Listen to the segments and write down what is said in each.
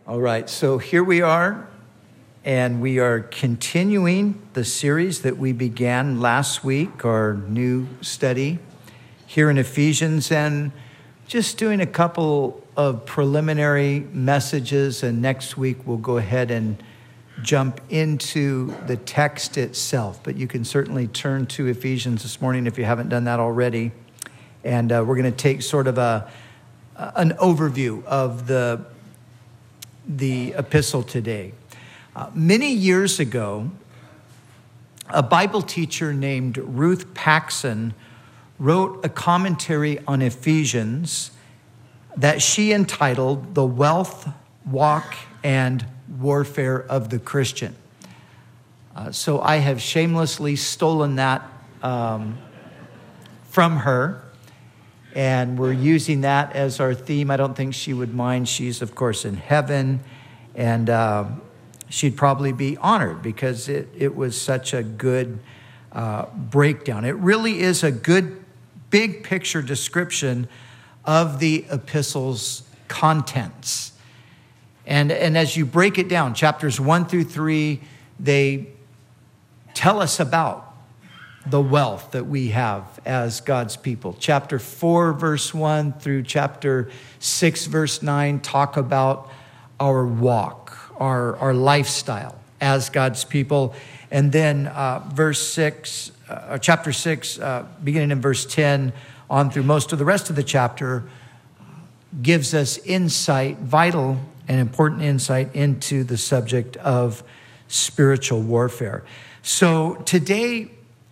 All right, so here we are, and we are continuing the series that we began last week, our new study here in Ephesians, and just doing a couple of preliminary messages, and next week we'll go ahead and jump into the text itself. But you can certainly turn to Ephesians this morning if you haven't done that already, and we're going to take sort of an overview of the epistle today. Many years ago, a Bible teacher named Ruth Paxson wrote a commentary on Ephesians that she entitled "The Wealth, Walk, and Warfare of the Christian." So I have shamelessly stolen that from her, and we're using that as our theme. I don't think she would mind. She's, of course, in heaven, and she'd probably be honored because it was such a good breakdown. It really is a good big picture description of the epistle's contents. And as you break it down, chapters 1 through 3, they tell us about the wealth that we have as God's people. Chapter 4, verse 1 through chapter 6, verse 9 talk about our walk, our lifestyle as God's people. And then chapter 6, beginning in verse 10 on through most of the rest of the chapter, gives us insight, vital and important insight into the subject of spiritual warfare. So today,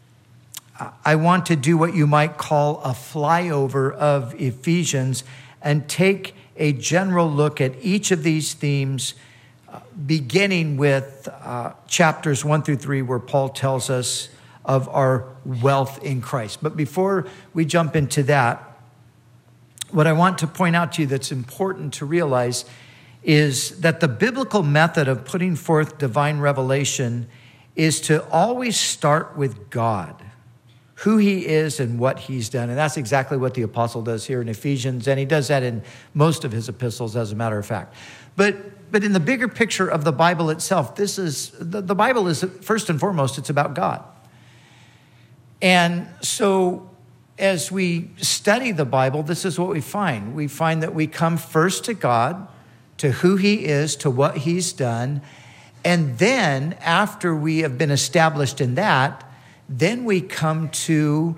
I want to do what you might call a flyover of Ephesians and take a general look at each of these themes, beginning with chapters 1 through 3, where Paul tells us of our wealth in Christ. But before we jump into that, what I want to point out to you that's important to realize is that the biblical method of putting forth divine revelation is to always start with God, who he is and what he's done. And that's exactly what the apostle does here in Ephesians, and he does that in most of his epistles, as a matter of fact. But in the bigger picture of the Bible itself, the Bible is, first and foremost, it's about God. And so as we study the Bible, this is what we find. We find that we come first to God, to who he is, to what he's done. And then after we have been established in that, then we come to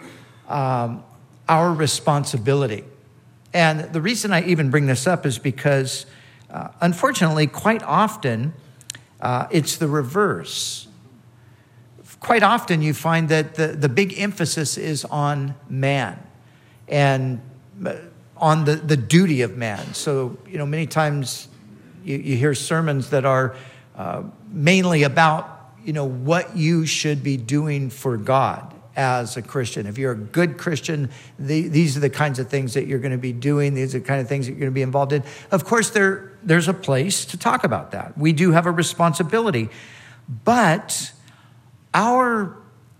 our responsibility. And the reason I even bring this up is because, unfortunately, quite often, it's the reverse. Quite often you find that the big emphasis is on man and on the duty of man. So, many times you hear sermons that are mainly about, what you should be doing for God as a Christian. If you're a good Christian, these are the kinds of things that you're going to be doing. These are the kind of things that you're going to be involved in. Of course, there's a place to talk about that. We do have a responsibility. But our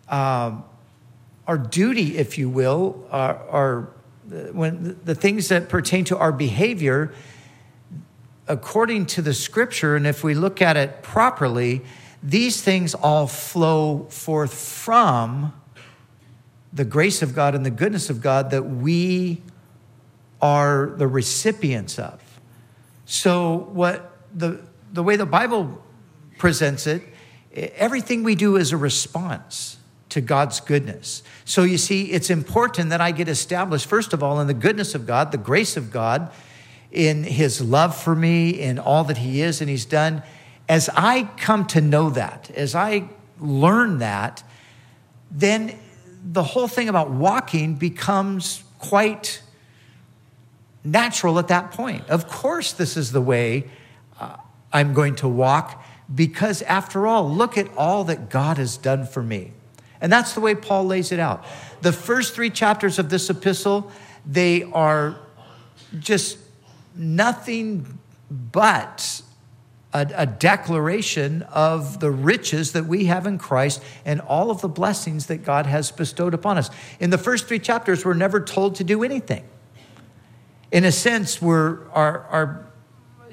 duty, if you will, are when the things that pertain to our behavior, according to the scripture, and if we look at it properly, these things all flow forth from the grace of God and the goodness of God that we are the recipients of. So what the way the Bible presents it, everything we do is a response to God's goodness. So you see, it's important that I get established, first of all, in the goodness of God, the grace of God, in his love for me, in all that he is and he's done. As I come to know that, as I learn that, then the whole thing about walking becomes quite natural at that point. Of course, this is the way I'm going to walk, because after all, look at all that God has done for me. And that's the way Paul lays it out. The first 3 chapters of this epistle, they are just nothing but a declaration of the riches that we have in Christ and all of the blessings that God has bestowed upon us. In the first 3 chapters, we're never told to do anything. In a sense, our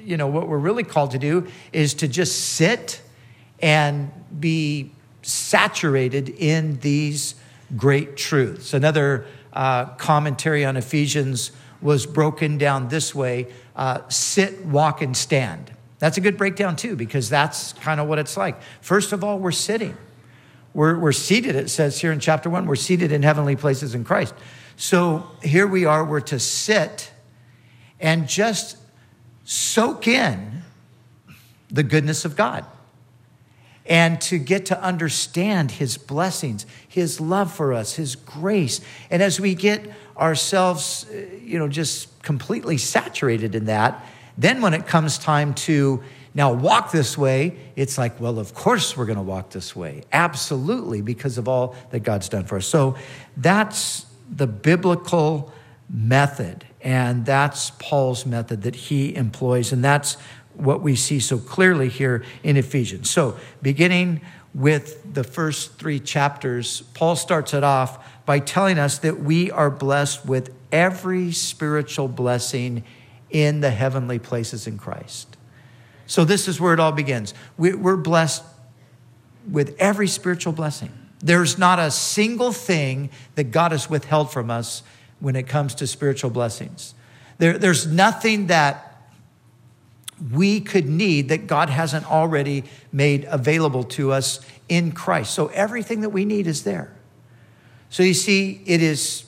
what we're really called to do is to just sit and be saturated in these great truths. Another commentary on Ephesians was broken down this way: sit, walk, and stand. That's a good breakdown too, because that's kind of what it's like. First of all, we're sitting. We're seated, it says here in chapter 1, we're seated in heavenly places in Christ. So here we are, we're to sit and just soak in the goodness of God and to get to understand his blessings, his love for us, his grace. And as we get ourselves, just completely saturated in that, then when it comes time to now walk this way, it's like, well, of course we're going to walk this way. Absolutely, because of all that God's done for us. So that's the biblical method, and that's Paul's method that he employs, and that's what we see so clearly here in Ephesians. So beginning with the first 3 chapters, Paul starts it off by telling us that we are blessed with every spiritual blessing in the heavenly places in Christ. So this is where it all begins. We're blessed with every spiritual blessing. There's not a single thing that God has withheld from us when it comes to spiritual blessings. There's nothing that we could need that God hasn't already made available to us in Christ. So everything that we need is there. So you see, it is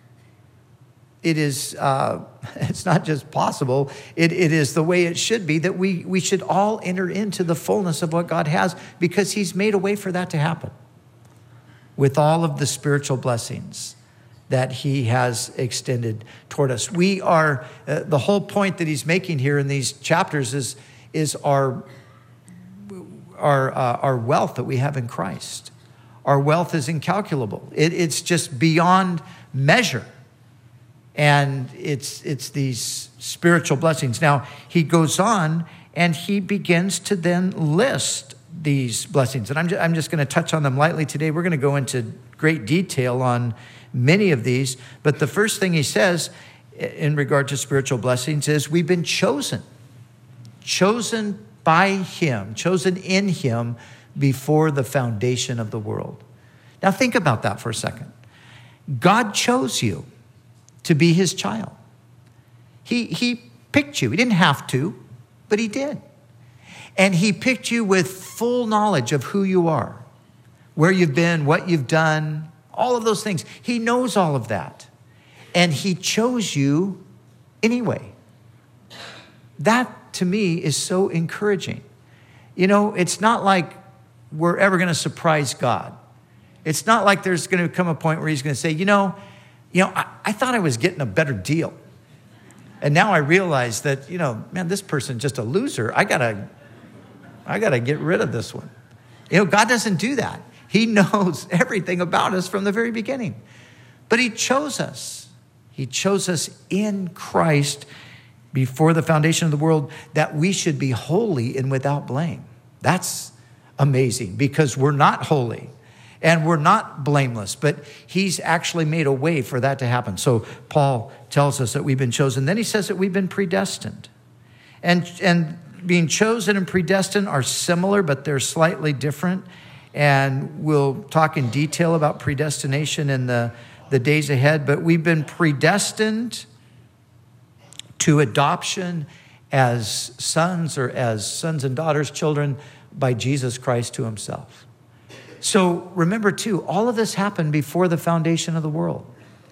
it's not just possible, it is the way it should be, that we should all enter into the fullness of what God has, because he's made a way for that to happen with all of the spiritual blessings that he has extended toward us. We are, the whole point that he's making here in these chapters is our wealth that we have in Christ. Our wealth is incalculable. It's just beyond measure. And it's these spiritual blessings. Now, he goes on and he begins to then list these blessings. And I'm just going to touch on them lightly today. We're going to go into great detail on many of these. But the first thing he says in regard to spiritual blessings is we've been chosen by him, chosen in him before the foundation of the world. Now, think about that for a second. God chose you to be his child. He picked you. He didn't have to, but he did. And he picked you with full knowledge of who you are, where you've been, what you've done, all of those things. He knows all of that. And he chose you anyway. That, to me, is so encouraging. It's not like we're ever going to surprise God. It's not like there's going to come a point where he's going to say, I thought I was getting a better deal. And now I realize that, man, this person's just a loser. I gotta get rid of this one. God doesn't do that. He knows everything about us from the very beginning. But he chose us. He chose us in Christ before the foundation of the world, that we should be holy and without blame. That's amazing, because we're not holy. And we're not blameless, but he's actually made a way for that to happen. So Paul tells us that we've been chosen. Then he says that we've been predestined. And being chosen and predestined are similar, but they're slightly different. And we'll talk in detail about predestination in the days ahead. But we've been predestined to adoption as sons, or as sons and daughters, children, by Jesus Christ to himself. So remember, too, all of this happened before the foundation of the world.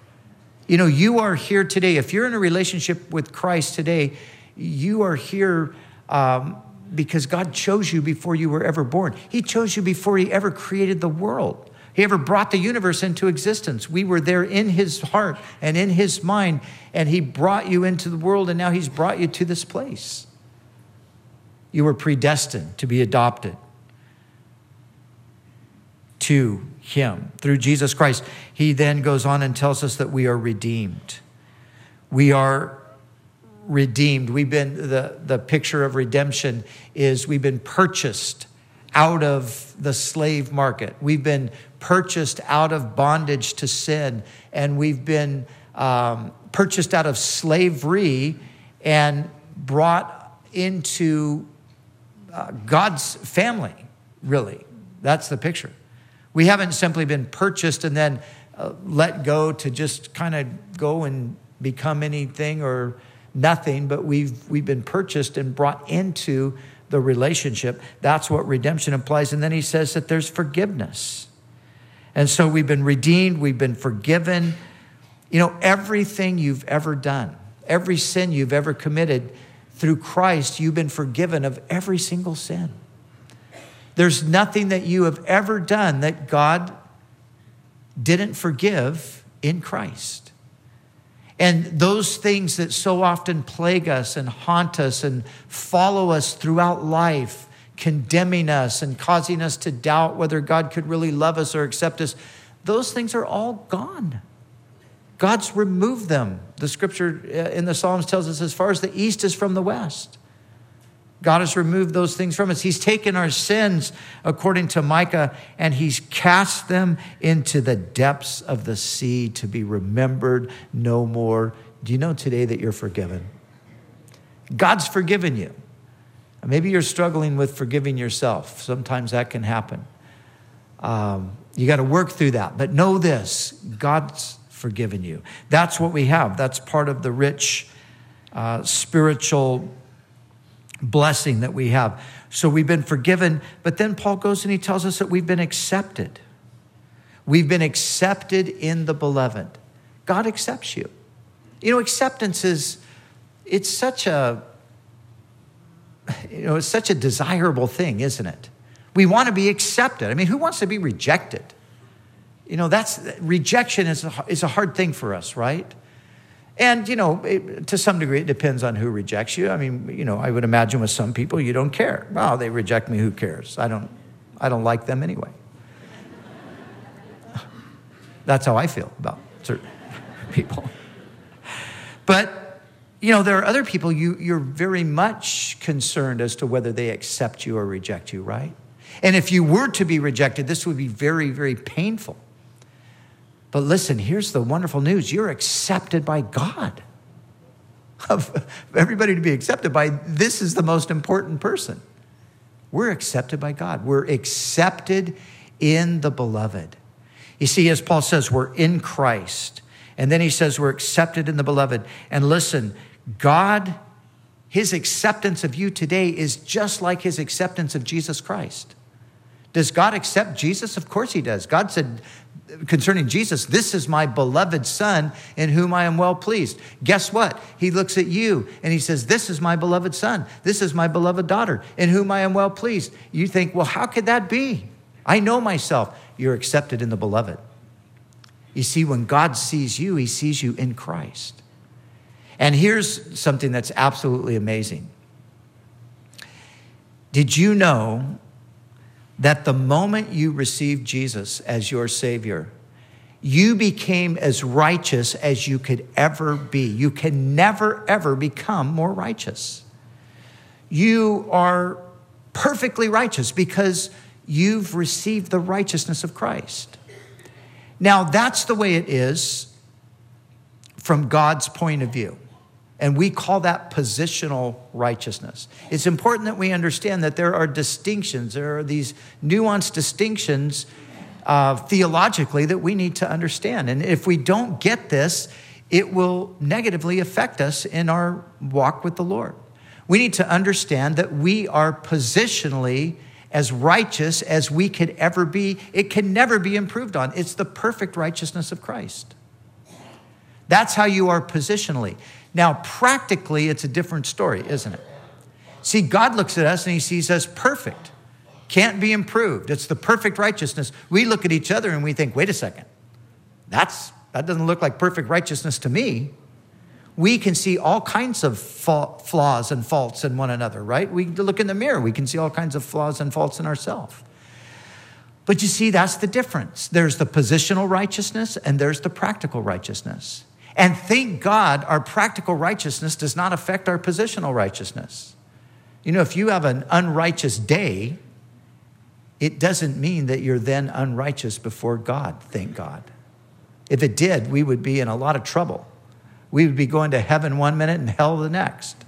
You are here today. If you're in a relationship with Christ today, you are here because God chose you before you were ever born. He chose you before he ever created the world. He ever brought the universe into existence. We were there in his heart and in his mind, and he brought you into the world, and now he's brought you to this place. You were predestined to be adopted to him through Jesus Christ. He then goes on and tells us that we are redeemed. We are redeemed. We've been, the picture of redemption is we've been purchased out of the slave market. We've been purchased out of bondage to sin, and we've been purchased out of slavery and brought into God's family, really. That's the picture. We haven't simply been purchased and then let go to just kind of go and become anything or nothing, but we've been purchased and brought into the relationship. That's what redemption implies. And then he says that there's forgiveness. And so we've been redeemed, we've been forgiven. You know, everything you've ever done, every sin you've ever committed, through Christ, you've been forgiven of every single sin. There's nothing that you have ever done that God didn't forgive in Christ. And those things that so often plague us and haunt us and follow us throughout life, condemning us and causing us to doubt whether God could really love us or accept us, those things are all gone. God's removed them. The scripture in the Psalms tells us as far as the east is from the west. God has removed those things from us. He's taken our sins, according to Micah, and he's cast them into the depths of the sea to be remembered no more. Do you know today that you're forgiven? God's forgiven you. Maybe you're struggling with forgiving yourself. Sometimes that can happen. You got to work through that. But know this, God's forgiven you. That's what we have. That's part of the rich spiritual blessing that we have. So we've been forgiven, but then Paul goes and he tells us that we've been accepted. We've been accepted in the beloved. God accepts you. You know, acceptance it's such a desirable thing, isn't it? We want to be accepted. I mean, who wants to be rejected? You know, rejection is a hard thing for us, right? And, you know, to some degree, it depends on who rejects you. I mean, you know, I would imagine with some people, you don't care. Well, they reject me, who cares? I don't like them anyway. That's how I feel about certain people. But, you know, there are other people you're very much concerned as to whether they accept you or reject you, right? And if you were to be rejected, this would be very, very painful. But listen, here's the wonderful news. You're accepted by God. Of everybody to be accepted by, this is the most important person. We're accepted by God. We're accepted in the beloved. You see, as Paul says, we're in Christ. And then he says we're accepted in the beloved. And listen, God, his acceptance of you today is just like his acceptance of Jesus Christ. Does God accept Jesus? Of course he does. God said concerning Jesus, this is my beloved son in whom I am well pleased. Guess what? He looks at you and he says, this is my beloved son. This is my beloved daughter in whom I am well pleased. You think, well, how could that be? I know myself. You're accepted in the beloved. You see, when God sees you, he sees you in Christ. And here's something that's absolutely amazing. Did you know that the moment you received Jesus as your Savior, you became as righteous as you could ever be? You can never, ever become more righteous. You are perfectly righteous because you've received the righteousness of Christ. Now, that's the way it is from God's point of view. And we call that positional righteousness. It's important that we understand that there are distinctions. There are these nuanced distinctions theologically that we need to understand. And if we don't get this, it will negatively affect us in our walk with the Lord. We need to understand that we are positionally as righteous as we could ever be. It can never be improved on. It's the perfect righteousness of Christ. That's how you are positionally. Now, practically, it's a different story, isn't it? See, God looks at us and he sees us perfect. Can't be improved. It's the perfect righteousness. We look at each other and we think, wait a second. That doesn't look like perfect righteousness to me. We can see all kinds of flaws and faults in one another, right? We look in the mirror. We can see all kinds of flaws and faults in ourselves. But you see, that's the difference. There's the positional righteousness and there's the practical righteousness. And thank God our practical righteousness does not affect our positional righteousness. You know, if you have an unrighteous day, it doesn't mean that you're then unrighteous before God, thank God. If it did, we would be in a lot of trouble. We would be going to heaven one minute and hell the next.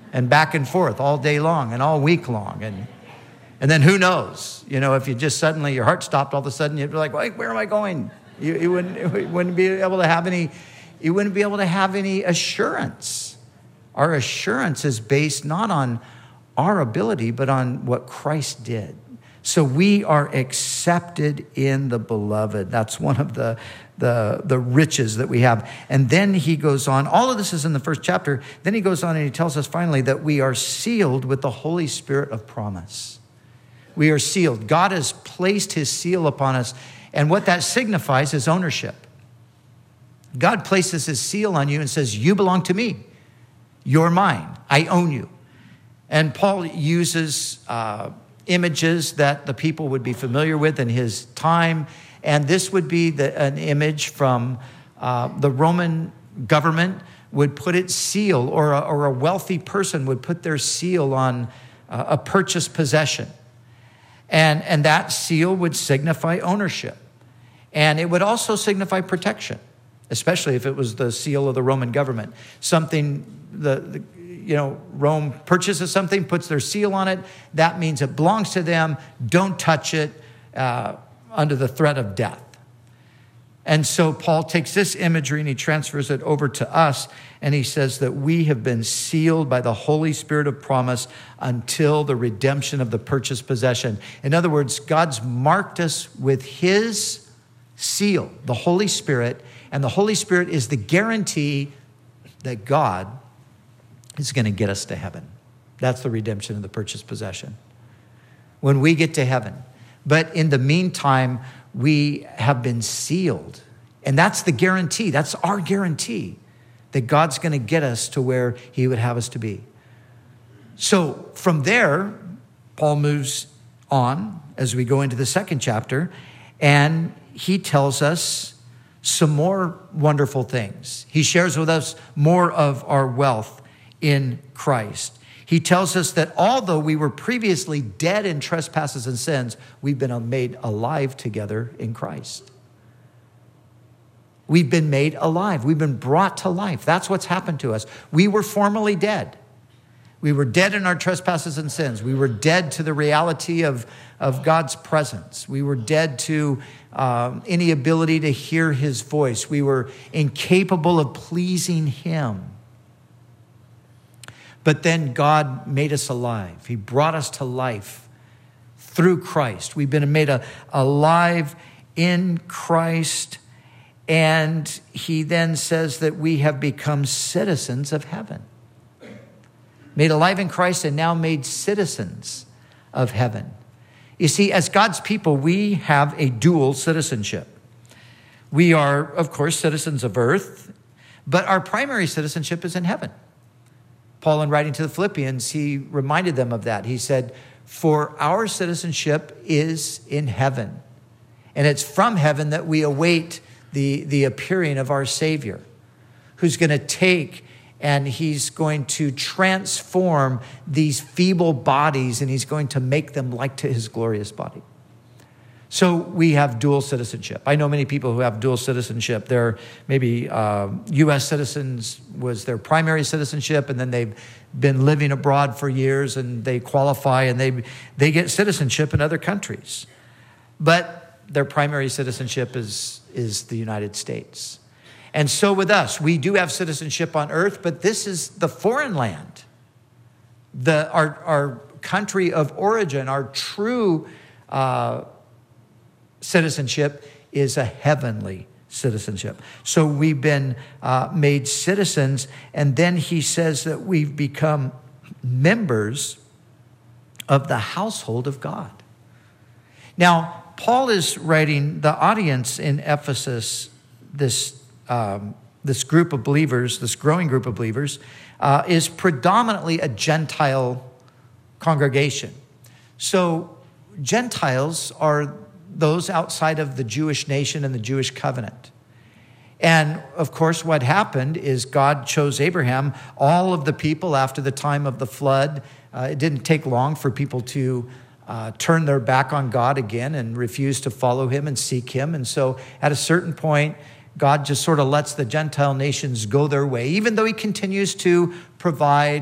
and back and forth all day long and all week long. And then who knows, if you just suddenly, your heart stopped all of a sudden, you'd be like, wait, where am I going? You wouldn't be able to have any assurance. Our assurance is based not on our ability, but on what Christ did. So we are accepted in the beloved. That's one of the riches that we have. And then he goes on, all of this is in the first chapter. Then he goes on and he tells us finally that we are sealed with the Holy Spirit of promise. We are sealed. God has placed his seal upon us. And what that signifies is ownership. God places his seal on you and says, you belong to me. You're mine. I own you. And Paul uses images that the people would be familiar with in his time. And this would be an image from the Roman government would put its seal, or a wealthy person would put their seal on a purchased possession. And that seal would signify ownership. And it would also signify protection, especially if it was the seal of the Roman government. Rome purchases something, puts their seal on it. That means it belongs to them. Don't touch it under the threat of death. And so Paul takes this imagery and he transfers it over to us. And he says that we have been sealed by the Holy Spirit of promise until the redemption of the purchased possession. In other words, God's marked us with his seal, the Holy Spirit. And the Holy Spirit is the guarantee that God is going to get us to heaven. That's the redemption of the purchased possession. When we get to heaven. But in the meantime, we have been sealed. And that's the guarantee. That's our guarantee that God's going to get us to where he would have us to be. So from there, Paul moves on as we go into the second chapter, and he tells us some more wonderful things. He shares with us more of our wealth in Christ. He tells us that although we were previously dead in trespasses and sins, we've been made alive together in Christ. We've been made alive. We've been brought to life. That's what's happened to us. We were formerly dead. We were dead in our trespasses and sins. We were dead to the reality of God's presence. We were dead to any ability to hear his voice. We were incapable of pleasing him. But then God made us alive. He brought us to life through Christ. We've been made alive in Christ. And he then says that we have become citizens of heaven. Made alive in Christ and now made citizens of heaven. You see, as God's people, we have a dual citizenship. We are, of course, citizens of earth, but our primary citizenship is in heaven. Paul, in writing to the Philippians, he reminded them of that. He said, for our citizenship is in heaven. And it's from heaven that we await the appearing of our Savior, who's going to take and he's going to transform these feeble bodies and he's going to make them like to his glorious body. So we have dual citizenship. I know many people who have dual citizenship. They're maybe U.S. citizens was their primary citizenship, and then they've been living abroad for years, and they qualify, and they get citizenship in other countries. But their primary citizenship is the United States. And so with us, we do have citizenship on earth, but this is the foreign land. Our country of origin, our true citizenship is a heavenly citizenship. So we've been made citizens, and then he says that we've become members of the household of God. Now, Paul is writing the audience in Ephesus, this group of believers, this growing group of believers, is predominantly a Gentile congregation. So Gentiles are those outside of the Jewish nation and the Jewish covenant. And of course, what happened is God chose Abraham. All of the people after the time of the flood, it didn't take long for people to turn their back on God again and refuse to follow him and seek him. And so at a certain point, God just sort of lets the Gentile nations go their way, even though he continues to provide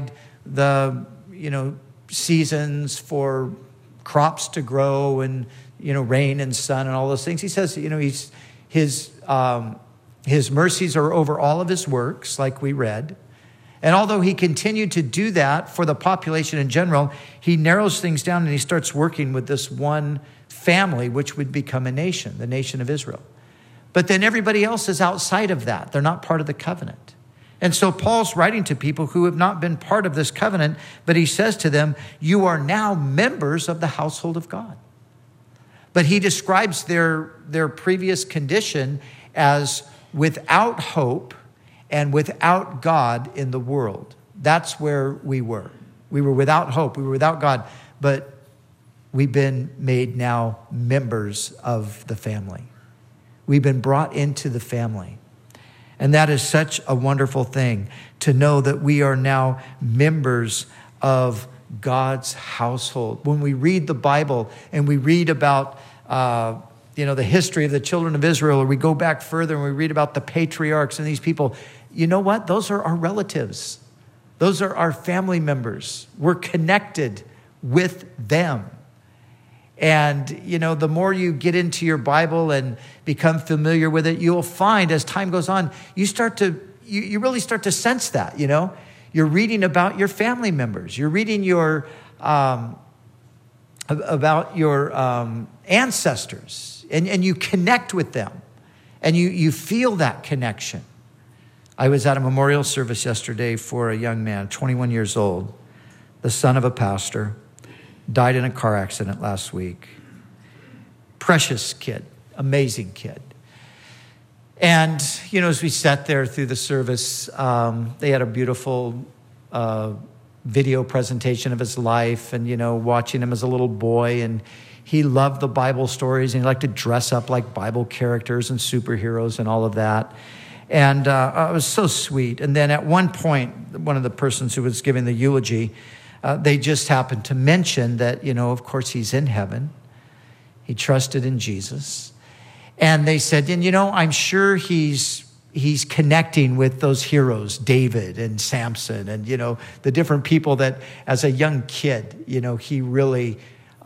the, seasons for crops to grow and, rain and sun and all those things. He says, his mercies are over all of his works, like we read. And although he continued to do that for the population in general, he narrows things down and he starts working with this one family, which would become a nation, the nation of Israel. But then everybody else is outside of that. They're not part of the covenant. And so Paul's writing to people who have not been part of this covenant, but he says to them, you are now members of the household of God. But he describes their previous condition as without hope and without God in the world. That's where we were. We were without hope. We were without God. But we've been made now members of the family. We've been brought into the family. And that is such a wonderful thing to know that we are now members of God's household. When we read the Bible and we read about the history of the children of Israel, or we go back further and we read about the patriarchs and these people, you know what? Those are our relatives. Those are our family members. We're connected with them. And, the more you get into your Bible and become familiar with it, you'll find as time goes on, you really start to sense that, You're reading about your family members. You're reading about your ancestors, and you connect with them, and you feel that connection. I was at a memorial service yesterday for a young man, 21 years old, the son of a pastor, died in a car accident last week. Precious kid, amazing kid. And, as we sat there through the service, they had a beautiful video presentation of his life and, watching him as a little boy. And he loved the Bible stories and he liked to dress up like Bible characters and superheroes and all of that. And it was so sweet. And then at one point, one of the persons who was giving the eulogy, they just happened to mention that, of course, he's in heaven. He trusted in Jesus. And they said, and, I'm sure he's connecting with those heroes, David and Samson and, the different people that as a young kid, he really,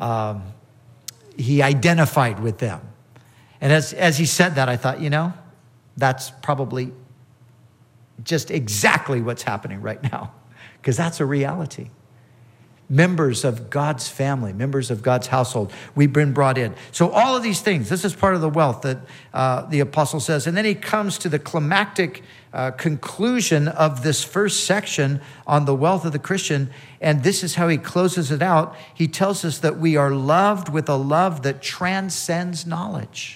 he identified with them. And as he said that, I thought, that's probably just exactly what's happening right now, because that's a reality. Members of God's family, members of God's household, we've been brought in. So all of these things, this is part of the wealth that the apostle says. And then he comes to the climactic conclusion of this first section on the wealth of the Christian. And this is how he closes it out. He tells us that we are loved with a love that transcends knowledge.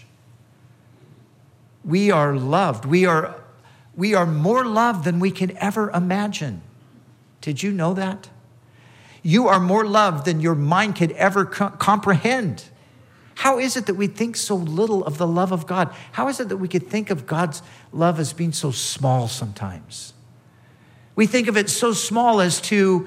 We are loved. We are more loved than we can ever imagine. Did you know that? You are more loved than your mind could ever comprehend. How is it that we think so little of the love of God? How is it that we could think of God's love as being so small sometimes? We think of it so small as to,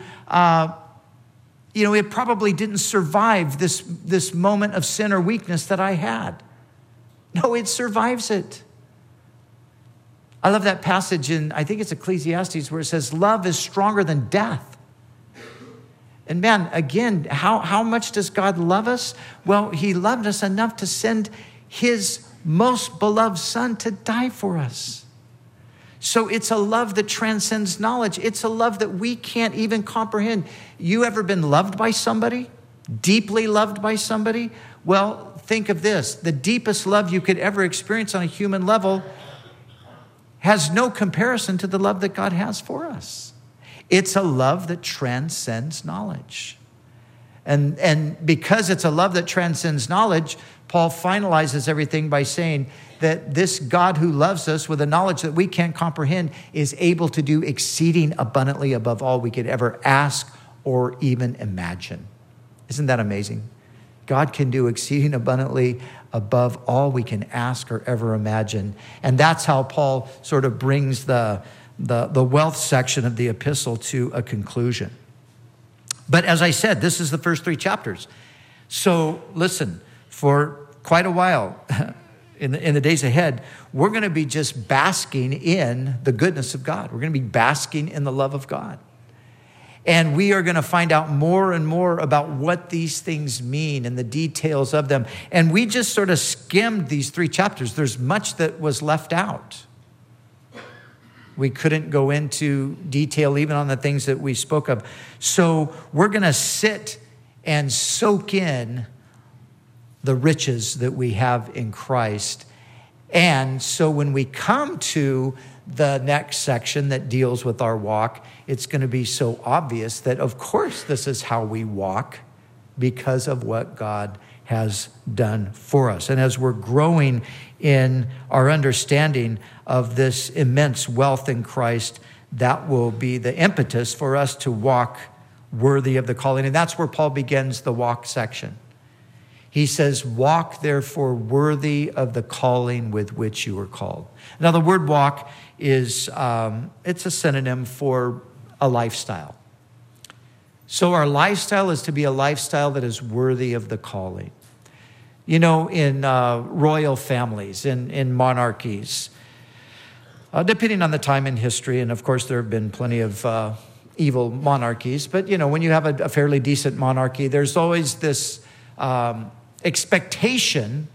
it probably didn't survive this moment of sin or weakness that I had. No, it survives it. I love that passage in, I think it's Ecclesiastes, where it says, love is stronger than death. And man, again, how much does God love us? Well, he loved us enough to send his most beloved son to die for us. So it's a love that transcends knowledge. It's a love that we can't even comprehend. You ever been loved by somebody? Deeply loved by somebody? Well, think of this. The deepest love you could ever experience on a human level has no comparison to the love that God has for us. It's a love that transcends knowledge. And because it's a love that transcends knowledge, Paul finalizes everything by saying that this God who loves us with a knowledge that we can't comprehend is able to do exceeding abundantly above all we could ever ask or even imagine. Isn't that amazing? God can do exceeding abundantly above all we can ask or ever imagine. And that's how Paul sort of brings the wealth section of the epistle to a conclusion. But as I said, this is the first 3 chapters. So listen, for quite a while in the days ahead, we're going to be just basking in the goodness of God. We're going to be basking in the love of God. And we are going to find out more and more about what these things mean and the details of them. And we just sort of skimmed these 3 chapters. There's much that was left out. We couldn't go into detail even on the things that we spoke of. So we're going to sit and soak in the riches that we have in Christ. And so when we come to the next section that deals with our walk, it's going to be so obvious that, of course, this is how we walk because of what God has done for us. And as we're growing in our understanding of this immense wealth in Christ, that will be the impetus for us to walk worthy of the calling. And that's where Paul begins the walk section. He says, walk therefore worthy of the calling with which you were called. Now, the word walk is, it's a synonym for a lifestyle. So our lifestyle is to be a lifestyle that is worthy of the calling. You know, in royal families, in monarchies, depending on the time in history, and of course there have been plenty of evil monarchies, but you know, when you have a fairly decent monarchy, there's always this expectation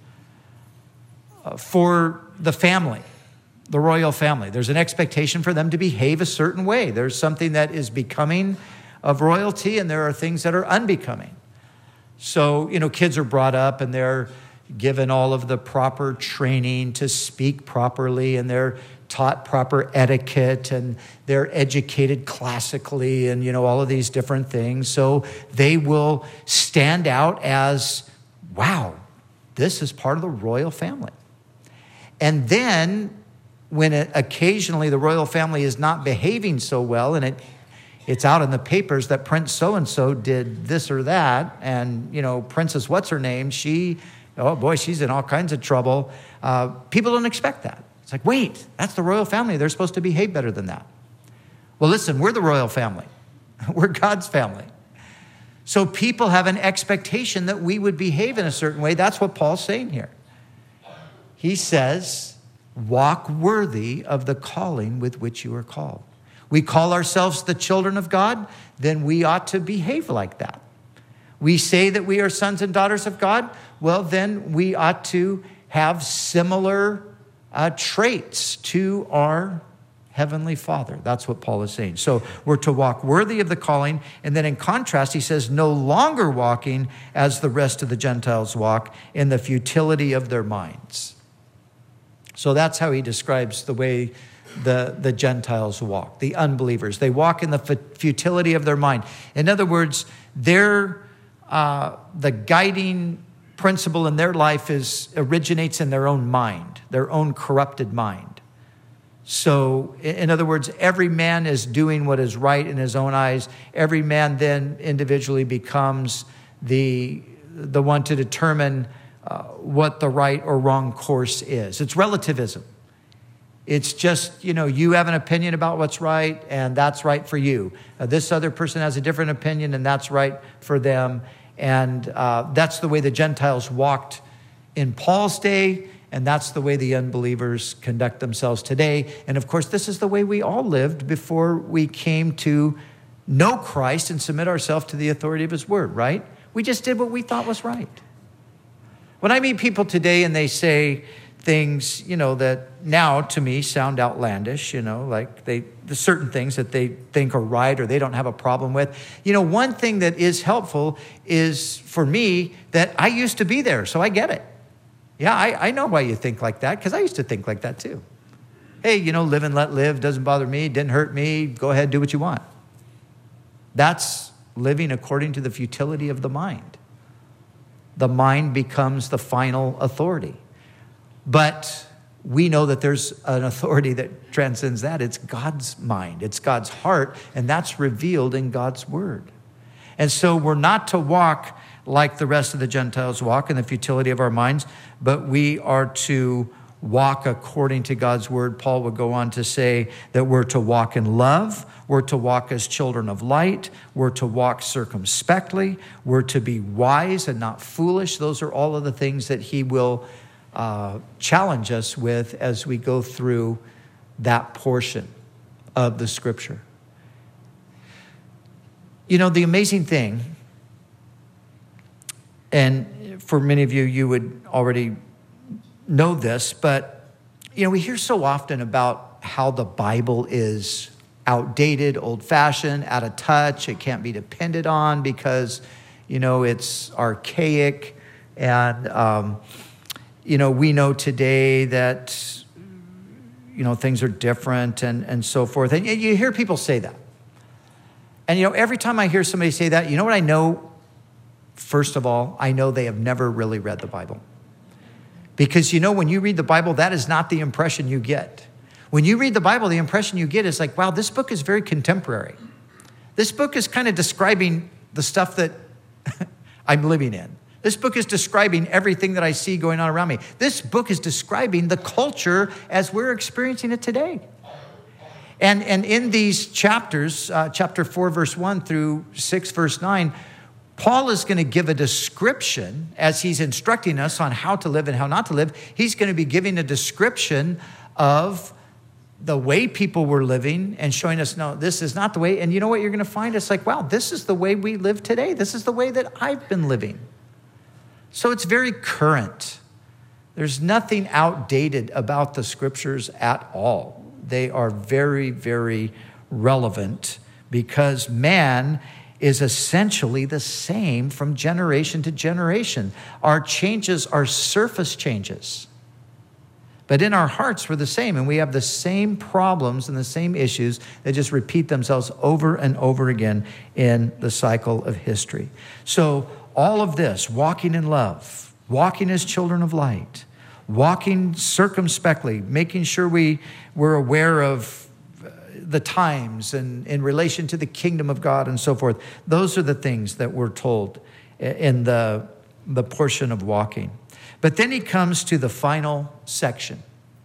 for the family, the royal family. There's an expectation for them to behave a certain way. There's something that is becoming of royalty, and there are things that are unbecoming. So, you know, kids are brought up and they're given all of the proper training to speak properly, and they're taught proper etiquette, and they're educated classically, and, you know, all of these different things. So they will stand out as, wow, this is part of the royal family. And then when occasionally the royal family is not behaving so well, and it's out in the papers that Prince so-and-so did this or that, and, you know, Princess what's-her-name, she's in all kinds of trouble. People don't expect that. It's like, wait, that's the royal family. They're supposed to behave better than that. Well, listen, we're the royal family. We're God's family. So people have an expectation that we would behave in a certain way. That's what Paul's saying here. He says, walk worthy of the calling with which you are called. We call ourselves the children of God, then we ought to behave like that. We say that we are sons and daughters of God, well, then we ought to have similar traits to our Heavenly Father. That's what Paul is saying. So we're to walk worthy of the calling. And then in contrast, he says, no longer walking as the rest of the Gentiles walk in the futility of their minds. So that's how he describes the way the Gentiles walk, the unbelievers. They walk in the futility of their mind. In other words, the guiding principle in their life originates in their own mind, their own corrupted mind. So, in other words, every man is doing what is right in his own eyes. Every man then individually becomes the one to determine what the right or wrong course is. It's relativism. It's just, you have an opinion about what's right, and that's right for you. This other person has a different opinion, and that's right for them. And that's the way the Gentiles walked in Paul's day, and that's the way the unbelievers conduct themselves today. And of course, this is the way we all lived before we came to know Christ and submit ourselves to the authority of his word, right? We just did what we thought was right. When I meet people today and they say things, that now to me sound outlandish, like the certain things that they think are right or they don't have a problem with. One thing that is helpful is for me that I used to be there, so I get it. Yeah, I know why you think like that, because I used to think like that too. Hey, live and let live, doesn't bother me, didn't hurt me, go ahead, do what you want. That's living according to the futility of the mind. The mind becomes the final authority. But we know that there's an authority that transcends that. It's God's mind. It's God's heart, and that's revealed in God's word. And so we're not to walk like the rest of the Gentiles walk in the futility of our minds, but we are to walk according to God's word. Paul would go on to say that we're to walk in love. We're to walk as children of light. We're to walk circumspectly. We're to be wise and not foolish. Those are all of the things that he will challenge us with as we go through that portion of the scripture. The amazing thing, and for many of you, you would already know this, but, we hear so often about how the Bible is outdated, old-fashioned, out of touch. It can't be depended on because, it's archaic. And, we know today that, things are different and so forth. And you hear people say that. And, every time I hear somebody say that, you know what I know? First of all, I know they have never really read the Bible. Because, when you read the Bible, that is not the impression you get. When you read the Bible, the impression you get is like, wow, this book is very contemporary. This book is kind of describing the stuff that I'm living in. This book is describing everything that I see going on around me. This book is describing the culture as we're experiencing it today. And in these chapters, chapter 4, verse 1 through 6, verse 9, Paul is going to give a description as he's instructing us on how to live and how not to live. He's going to be giving a description of the way people were living and showing us, no, this is not the way. And you know what you're going to find? It's like, wow, this is the way we live today. This is the way that I've been living. So it's very current. There's nothing outdated about the scriptures at all. They are very, very relevant because man is essentially the same from generation to generation. Our changes are surface changes. But in our hearts, we're the same, and we have the same problems and the same issues that just repeat themselves over and over again in the cycle of history. So all of this, walking in love, walking as children of light, walking circumspectly, making sure we're aware of the times and in relation to the kingdom of God and so forth. Those are the things that we're told in the portion of walking. But then he comes to the final section.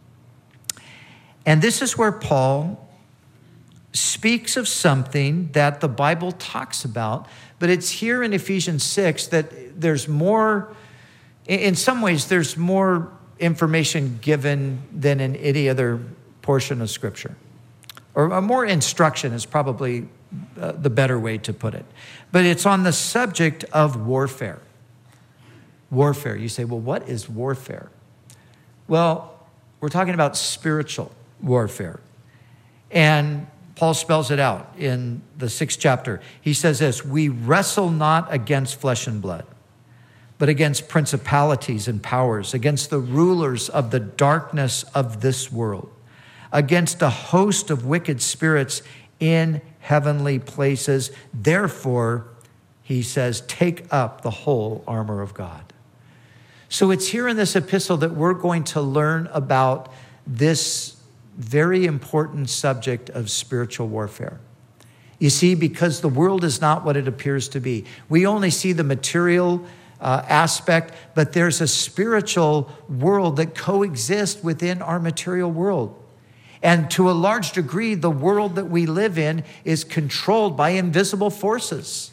And this is where Paul speaks of something that the Bible talks about, but it's here in Ephesians 6 that there's more, in some ways, there's more information given than in any other portion of Scripture. Or more instruction is probably the better way to put it. But it's on the subject of warfare. Warfare. You say, well, what is warfare? Well, we're talking about spiritual warfare. And Paul spells it out in the 6th chapter. He says this, we wrestle not against flesh and blood, but against principalities and powers, against the rulers of the darkness of this world, against a host of wicked spirits in heavenly places. Therefore, he says, take up the whole armor of God. So it's here in this epistle that we're going to learn about this very important subject of spiritual warfare. You see, because the world is not what it appears to be. We only see the material aspect, but there's a spiritual world that coexists within our material world. And to a large degree, the world that we live in is controlled by invisible forces.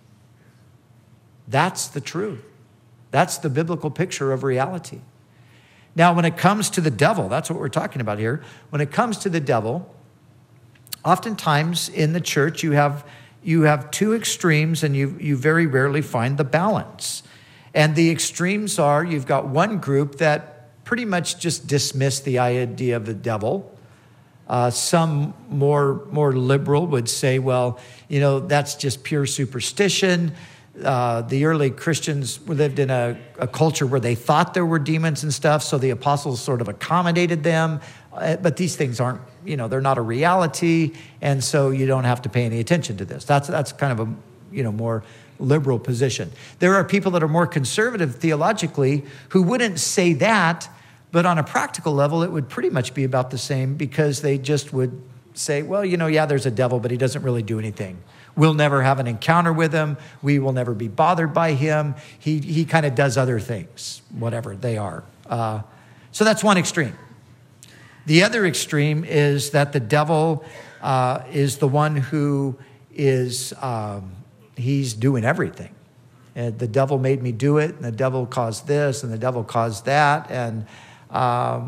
That's the truth. That's the biblical picture of reality. Now, when it comes to the devil, that's what we're talking about here. When it comes to the devil, oftentimes in the church, you have two extremes, and you very rarely find the balance. And the extremes are, you've got one group that pretty much just dismiss the idea of the devil. Some more liberal would say, well, that's just pure superstition. The early Christians lived in a culture where they thought there were demons and stuff, so the apostles sort of accommodated them. But these things aren't, they're not a reality, and so you don't have to pay any attention to this. That's kind of a, more liberal position. There are people that are more conservative theologically who wouldn't say that, but on a practical level, it would pretty much be about the same, because they just would say, well, yeah, there's a devil, but he doesn't really do anything. We'll never have an encounter with him. We will never be bothered by him. He kind of does other things, whatever they are. So that's one extreme. The other extreme is that the devil is the one who is, he's doing everything. And the devil made me do it, and the devil caused this, and the devil caused that, and,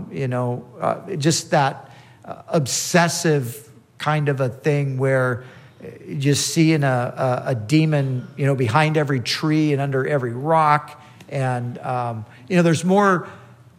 just that obsessive kind of a thing where just seeing a demon, behind every tree and under every rock. And, there's more,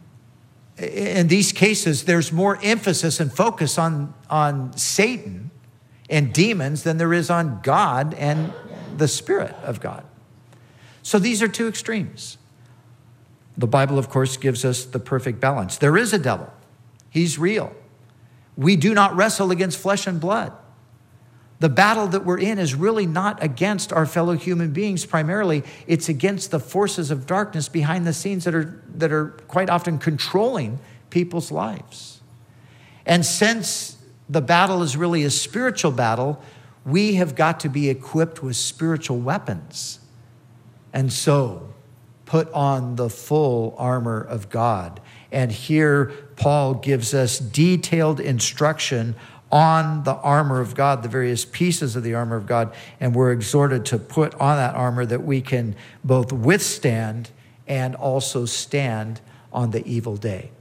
in these cases, there's more emphasis and focus on Satan and demons than there is on God and the Spirit of God. So these are two extremes. The Bible, of course, gives us the perfect balance. There is a devil. He's real. We do not wrestle against flesh and blood. The battle that we're in is really not against our fellow human beings primarily. It's against the forces of darkness behind the scenes that are quite often controlling people's lives. And since the battle is really a spiritual battle, we have got to be equipped with spiritual weapons. And so put on the full armor of God. And here Paul gives us detailed instruction on the armor of God, the various pieces of the armor of God, and we're exhorted to put on that armor that we can both withstand and also stand on the evil day.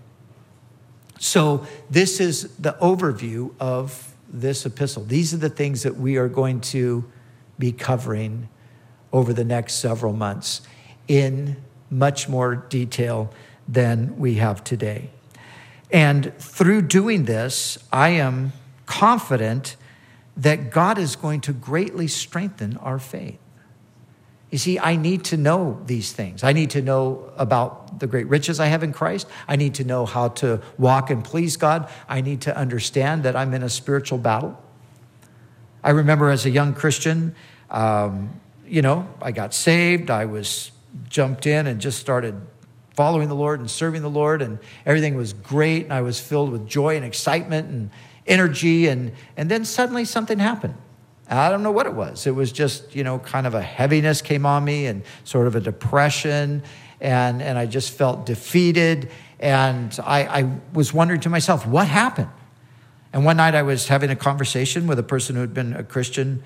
So this is the overview of this epistle. These are the things that we are going to be covering over the next several months in much more detail than we have today. And through doing this, I am confident that God is going to greatly strengthen our faith. You see, I need to know these things. I need to know about the great riches I have in Christ. I need to know how to walk and please God. I need to understand that I'm in a spiritual battle. I remember as a young Christian, I got saved. I was jumped in and just started following the Lord and serving the Lord, and everything was great. And I was filled with joy and excitement and energy, and then suddenly something happened. I don't know what it was. It was just, kind of a heaviness came on me and sort of a depression, and I just felt defeated, and I was wondering to myself, what happened? And one night I was having a conversation with a person who had been a Christian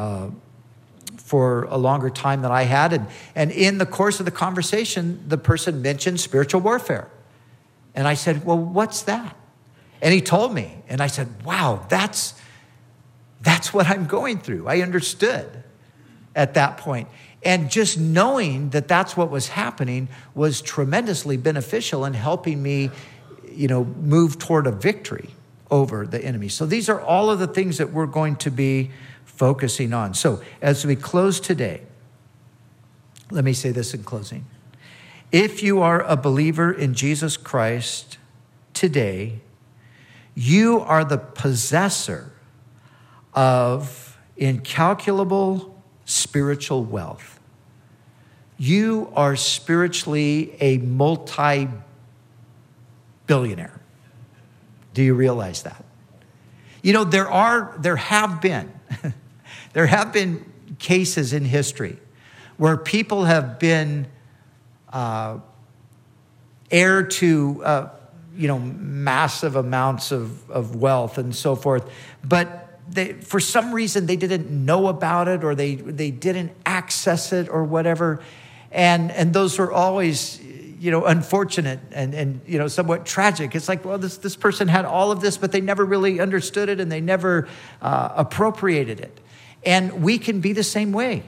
for a longer time than I had, and in the course of the conversation, the person mentioned spiritual warfare. And I said, well, what's that? And he told me, and I said, wow, that's what I'm going through. I understood at that point. And just knowing that that's what was happening was tremendously beneficial in helping me, move toward a victory over the enemy. So these are all of the things that we're going to be focusing on. So as we close today, let me say this in closing. If you are a believer in Jesus Christ today, you are the possessor of incalculable spiritual wealth. You are spiritually a multi-billionaire. Do you realize that? There have been cases in history where people have been heir to massive amounts of wealth and so forth, but for some reason they didn't know about it, or they didn't access it or whatever, and those are always unfortunate and somewhat tragic. It's like, well, this person had all of this, but they never really understood it, and they never appropriated it. And we can be the same way.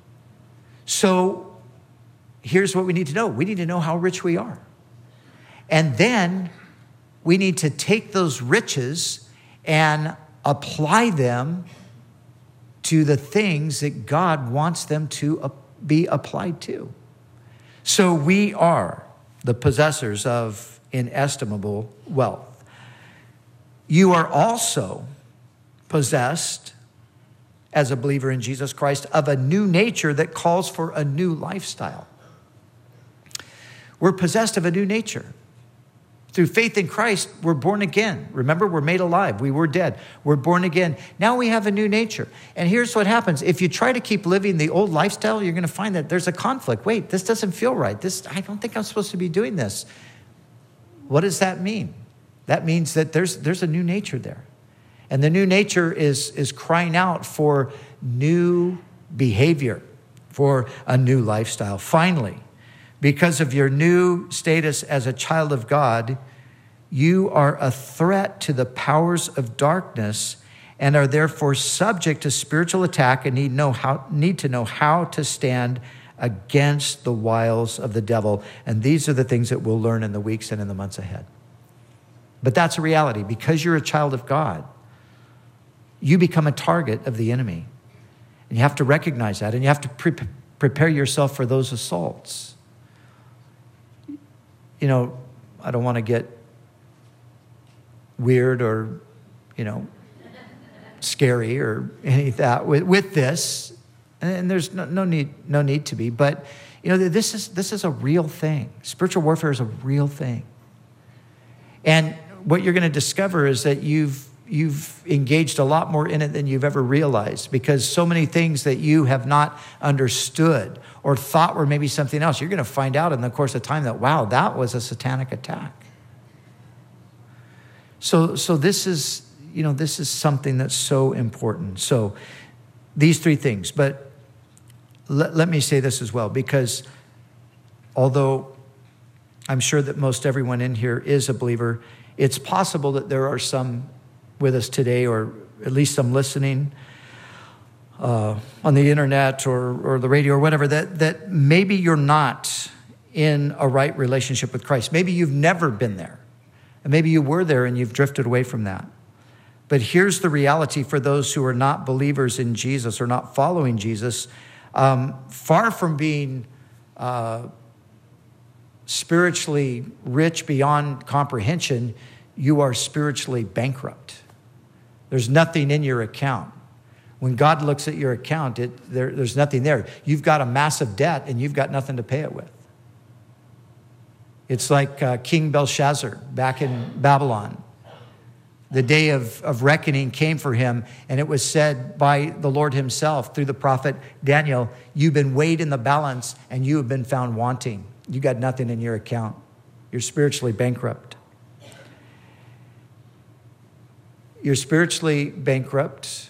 So here's what we need to know. We need to know how rich we are. And then we need to take those riches and apply them to the things that God wants them to be applied to. So we are the possessors of inestimable wealth. You are also possessed, as a believer in Jesus Christ, of a new nature that calls for a new lifestyle. We're possessed of a new nature. Through faith in Christ, we're born again. Remember, we're made alive. We were dead. We're born again. Now we have a new nature. And here's what happens. If you try to keep living the old lifestyle, you're going to find that there's a conflict. Wait, this doesn't feel right. I don't think I'm supposed to be doing this. What does that mean? That means that there's a new nature there. And the new nature is crying out for new behavior, for a new lifestyle. Finally, because of your new status as a child of God, you are a threat to the powers of darkness, and are therefore subject to spiritual attack and need to know how to stand against the wiles of the devil. And these are the things that we'll learn in the weeks and in the months ahead. But that's a reality. Because you're a child of God, you become a target of the enemy. And you have to recognize that, and you have to prepare yourself for those assaults. You know, I don't want to get weird or, scary or any of that with this, and there's no need to be. But this is a real thing. Spiritual warfare is a real thing, and what you're going to discover is that you've engaged a lot more in it than you've ever realized, because so many things that you have not understood or thought were maybe something else, you're going to find out in the course of time that, wow, that was a satanic attack. So this is something that's so important. So these three things, but let me say this as well, because although I'm sure that most everyone in here is a believer, it's possible that there are some with us today, or at least some listening on the internet or the radio or whatever, that maybe you're not in a right relationship with Christ. Maybe you've never been there. And maybe you were there and you've drifted away from that. But here's the reality for those who are not believers in Jesus or not following Jesus. Far from being spiritually rich beyond comprehension, you are spiritually bankrupt. There's nothing in your account. When God looks at your account, there's nothing there. You've got a massive debt and you've got nothing to pay it with. It's like King Belshazzar back in Babylon. The day of reckoning came for him, and it was said by the Lord himself through the prophet Daniel, you've been weighed in the balance and you have been found wanting. You got nothing in your account. You're spiritually bankrupt. You're spiritually bankrupt.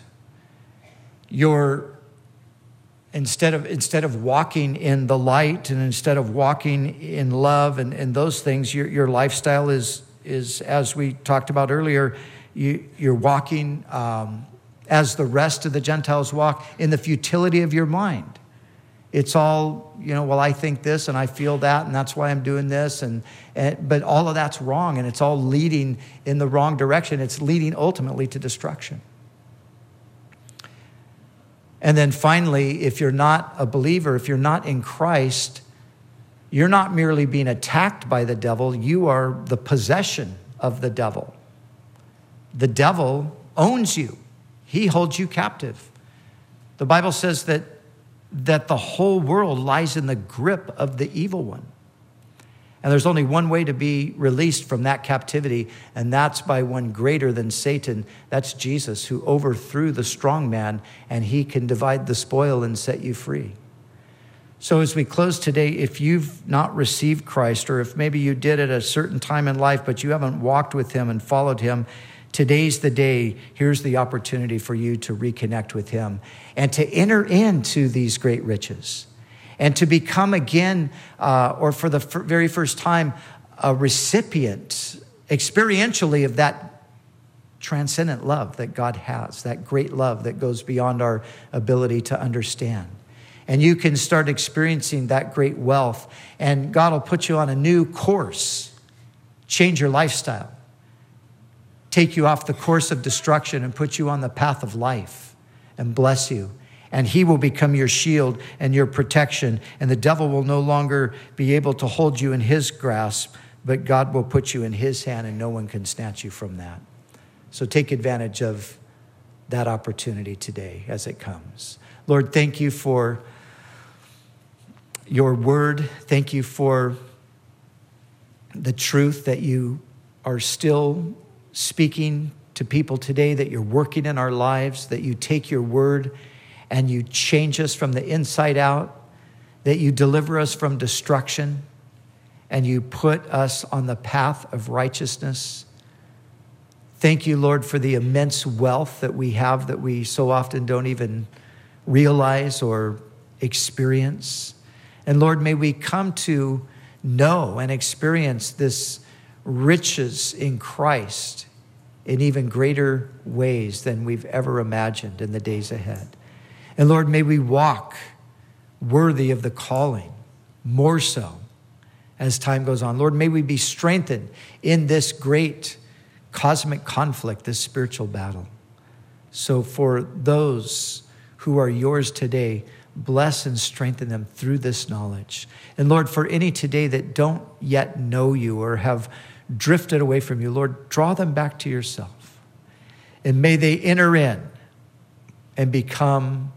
Instead of walking in the light, and instead of walking in love and those things, your lifestyle is, as we talked about earlier, you're walking as the rest of the Gentiles walk, in the futility of your mind. It's all, well, I think this and I feel that, and that's why I'm doing this. But all of that's wrong, and it's all leading in the wrong direction. It's leading ultimately to destruction. And then finally, if you're not a believer, if you're not in Christ, you're not merely being attacked by the devil, you are the possession of the devil. The devil owns you. He holds you captive. The Bible says that the whole world lies in the grip of the evil one. And there's only one way to be released from that captivity, and that's by one greater than Satan. That's Jesus, who overthrew the strong man, and he can divide the spoil and set you free. So as we close today, if you've not received Christ, or if maybe you did at a certain time in life, but you haven't walked with him and followed him, today's the day. Here's the opportunity for you to reconnect with him and to enter into these great riches and to become again, or for the very first time, a recipient experientially of that transcendent love that God has, that great love that goes beyond our ability to understand. And you can start experiencing that great wealth, and God will put you on a new course, change your lifestyle, take you off the course of destruction and put you on the path of life and bless you. And he will become your shield and your protection, and the devil will no longer be able to hold you in his grasp, but God will put you in his hand, and no one can snatch you from that. So take advantage of that opportunity today as it comes. Lord, thank you for your word. Thank you for the truth that you are still speaking to people today, that you're working in our lives, that you take your word and you change us from the inside out, that you deliver us from destruction, and you put us on the path of righteousness. Thank you, Lord, for the immense wealth that we have that we so often don't even realize or experience. And Lord, may we come to know and experience this riches in Christ in even greater ways than we've ever imagined in the days ahead. And Lord, may we walk worthy of the calling, more so as time goes on. Lord, may we be strengthened in this great cosmic conflict, this spiritual battle. So for those who are yours today, bless and strengthen them through this knowledge. And Lord, for any today that don't yet know you or have drifted away from you, Lord, draw them back to yourself. And may they enter in and become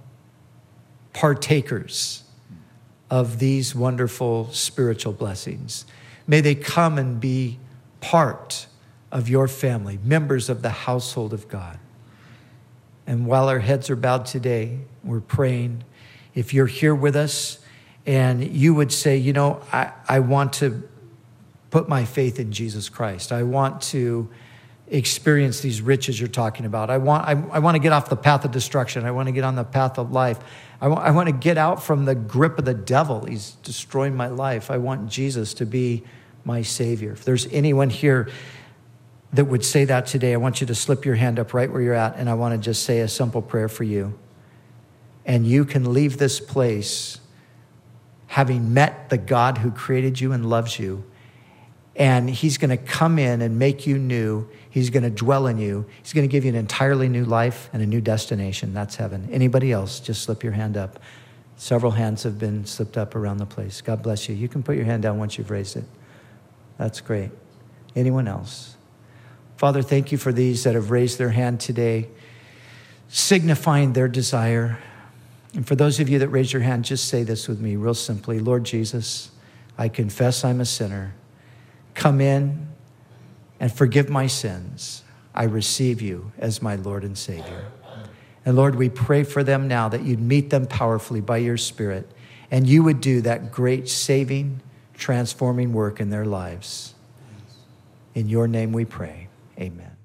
partakers of these wonderful spiritual blessings. May they come and be part of your family, members of the household of God. And while our heads are bowed today, we're praying. If you're here with us and you would say, you know, I want to put my faith in Jesus Christ. I want to experience these riches you're talking about. I want to get off the path of destruction. I want to get on the path of life. I want to get out from the grip of the devil. He's destroying my life. I want Jesus to be my Savior. If there's anyone here that would say that today, I want you to slip your hand up right where you're at, and I want to just say a simple prayer for you. And you can leave this place having met the God who created you and loves you. And he's going to come in and make you new. He's going to dwell in you. He's going to give you an entirely new life and a new destination. That's heaven. Anybody else, just slip your hand up. Several hands have been slipped up around the place. God bless you. You can put your hand down once you've raised it. That's great. Anyone else? Father, thank you for these that have raised their hand today, signifying their desire. And for those of you that raised your hand, just say this with me real simply. Lord Jesus, I confess I'm a sinner. Come in and forgive my sins. I receive you as my Lord and Savior. And Lord, we pray for them now that you'd meet them powerfully by your Spirit, and you would do that great saving, transforming work in their lives. In your name we pray. Amen.